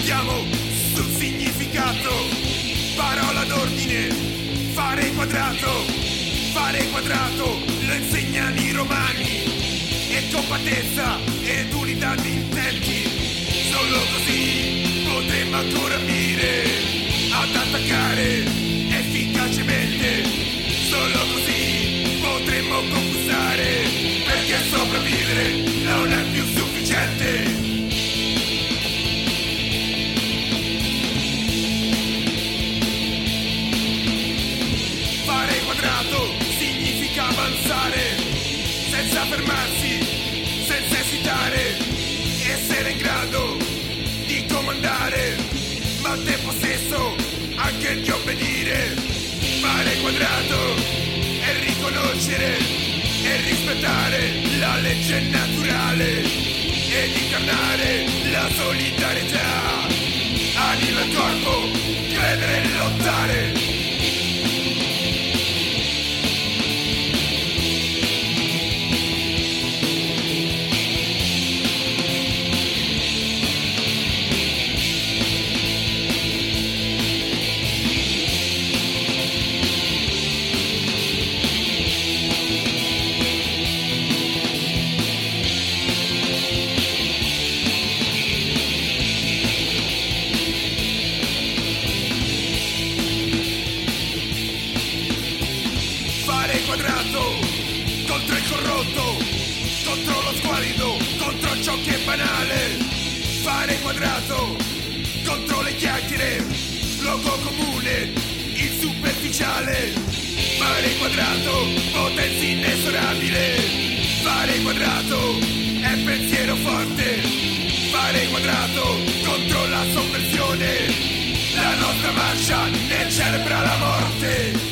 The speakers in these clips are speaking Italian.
Andiamo sul significato, parola d'ordine, fare quadrato, lo insegnano i romani, e compattezza ed unità di intenti, solo così potremmo ancora ambire ad attaccare efficacemente, solo così potremmo conquistare, perché sopravvivere non è più sufficiente. Avanzare senza fermarsi, senza esitare, essere in grado di comandare, ma al tempo stesso anche di obbedire. Fare quadrato e riconoscere e rispettare la legge naturale ed incarnare la solidarietà. Anima e corpo, credere e lottare. Quadrato contro il corrotto, contro lo squalido, contro ciò che è banale. Fare quadrato contro le chiacchiere, luogo comune, il superficiale. Fare quadrato, potenza inesorabile. Fare quadrato è pensiero forte. Fare quadrato contro la sovversione. La nostra marcia ne celebra la morte.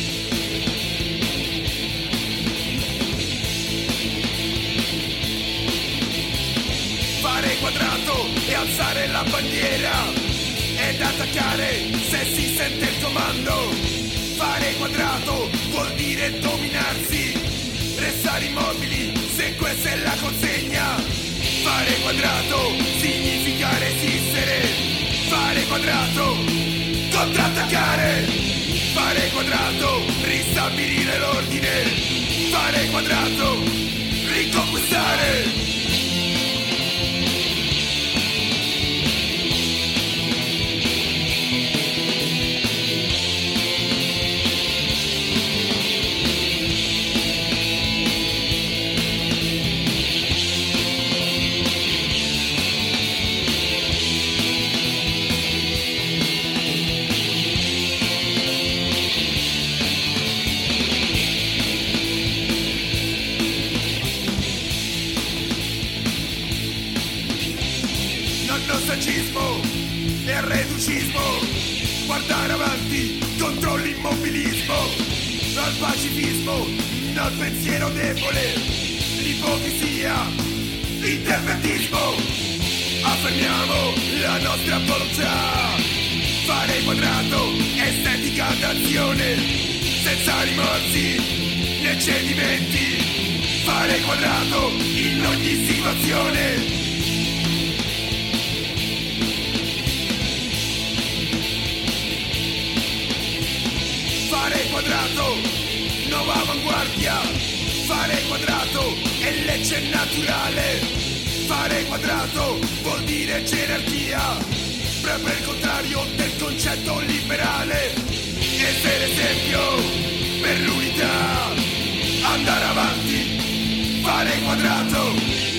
Fare quadrato e alzare la bandiera ed attaccare se si sente il comando. Fare quadrato vuol dire dominarsi, restare immobili se questa è la consegna. Fare quadrato significa resistere. Fare quadrato, contrattaccare. Fare quadrato, ristabilire l'ordine. Fare quadrato, riconquistare. Nostalgismo e reducismo, guardare avanti contro l'immobilismo, al pacifismo, al pensiero debole, l'ipocrisia, l'interventismo. Affermiamo la nostra volontà. Fare quadrato, estetica d'azione, senza rimorsi né cedimenti. Fare quadrato in ogni situazione. Fare quadrato, nuova avanguardia. Fare quadrato è legge naturale. Fare quadrato vuol dire gerarchia, proprio il contrario del concetto liberale. Essere esempio per l'unità, andare avanti. Fare quadrato.